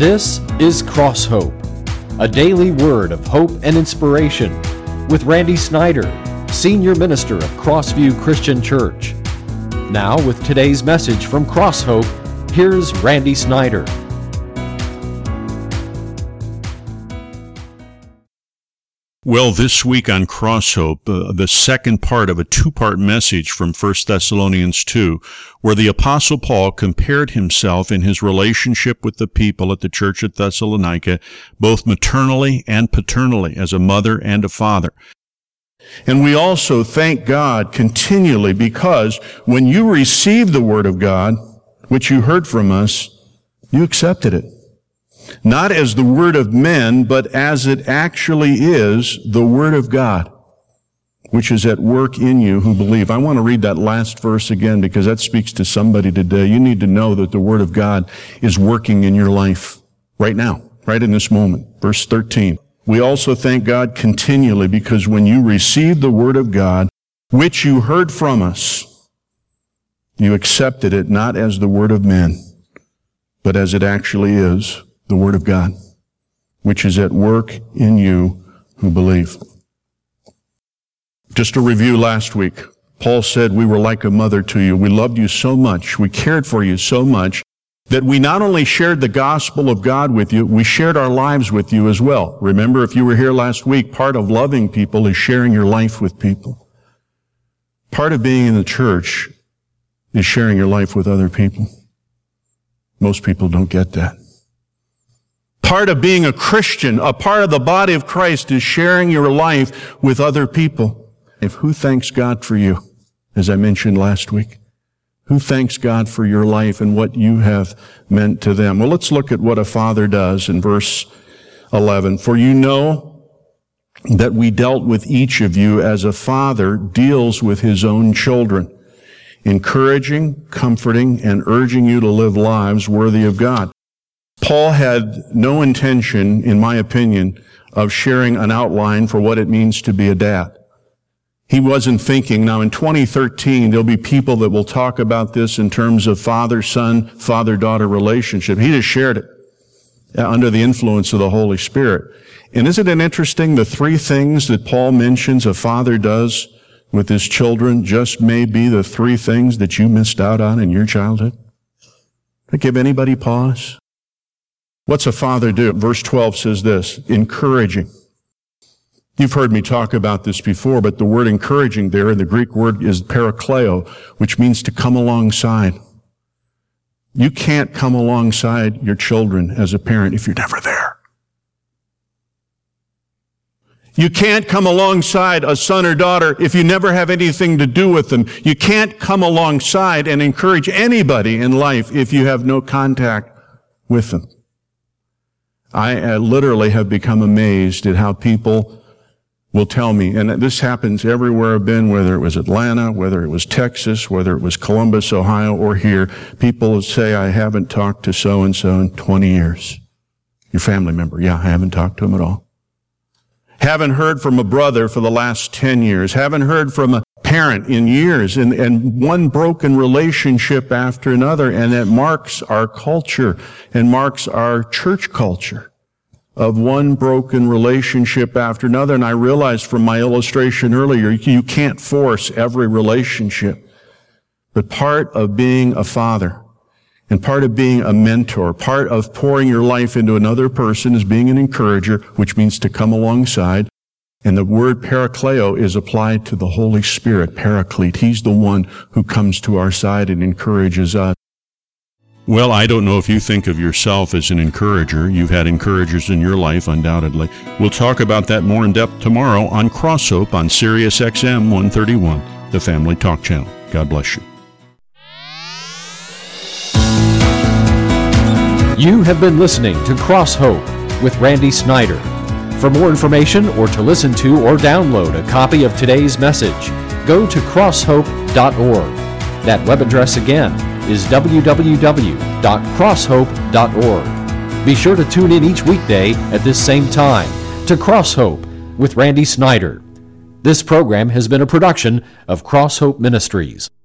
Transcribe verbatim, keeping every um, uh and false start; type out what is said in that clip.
This is Cross Hope, a daily word of hope and inspiration with Randy Snyder, Senior Minister of Crossview Christian Church. Now with today's message from Cross Hope, here's Randy Snyder. Well, this week on Cross Hope, uh, the second part of a two-part message from First Thessalonians two, where the Apostle Paul compared himself in his relationship with the people at the church at Thessalonica, both maternally and paternally, as a mother and a father. And we also thank God continually because when you received the Word of God, which you heard from us, you accepted it. Not as the word of men, but as it actually is, the Word of God, which is at work in you who believe. I want to read that last verse again because that speaks to somebody today. You need to know that the Word of God is working in your life right now, right in this moment. Verse thirteen. We also thank God continually because when you received the Word of God, which you heard from us, you accepted it not as the word of men, but as it actually is, the Word of God, which is at work in you who believe. Just a review last week. Paul said we were like a mother to you. We loved you so much. We cared for you so much that we not only shared the gospel of God with you, we shared our lives with you as well. Remember, if you were here last week, part of loving people is sharing your life with people. Part of being in the church is sharing your life with other people. Most people don't get that. Part of being a Christian, a part of the body of Christ, is sharing your life with other people. If who thanks God for you, as I mentioned last week? Who thanks God for your life and what you have meant to them? Well, let's look at what a father does in verse eleven. For you know that we dealt with each of you as a father deals with his own children, encouraging, comforting, and urging you to live lives worthy of God. Paul had no intention, in my opinion, of sharing an outline for what it means to be a dad. He wasn't thinking, now in twenty thirteen, there'll be people that will talk about this in terms of father-son, father-daughter relationship. He just shared it under the influence of the Holy Spirit. And isn't it interesting, the three things that Paul mentions a father does with his children just may be the three things that you missed out on in your childhood? Does that give anybody pause? What's a father do? Verse twelve says this, encouraging. You've heard me talk about this before, but the word encouraging there in the Greek word is parakleo, which means to come alongside. You can't come alongside your children as a parent if you're never there. You can't come alongside a son or daughter if you never have anything to do with them. You can't come alongside and encourage anybody in life if you have no contact with them. I uh, literally have become amazed at how people will tell me, and this happens everywhere I've been, whether it was Atlanta, whether it was Texas, whether it was Columbus, Ohio, or here, people will say, I haven't talked to so-and-so in twenty years. Your family member, yeah, I haven't talked to him at all. Haven't heard from a brother for the last ten years. Haven't heard from a parent in years, and, and one broken relationship after another, and that marks our culture and marks our church culture of one broken relationship after another. And I realized from my illustration earlier, you can't force every relationship, but part of being a father and part of being a mentor, part of pouring your life into another person is being an encourager, which means to come alongside. And the word parakleo is applied to the Holy Spirit, paraclete. He's the one who comes to our side and encourages us. Well, I don't know if you think of yourself as an encourager. You've had encouragers in your life, undoubtedly. We'll talk about that more in depth tomorrow on Cross Hope on Sirius X M one thirty-one, the Family Talk Channel. God bless you. You have been listening to Cross Hope with Randy Snyder. For more information or to listen to or download a copy of today's message, go to cross hope dot org. That web address again is w w w dot cross hope dot org. Be sure to tune in each weekday at this same time to Cross Hope with Randy Snyder. This program has been a production of Cross Hope Ministries.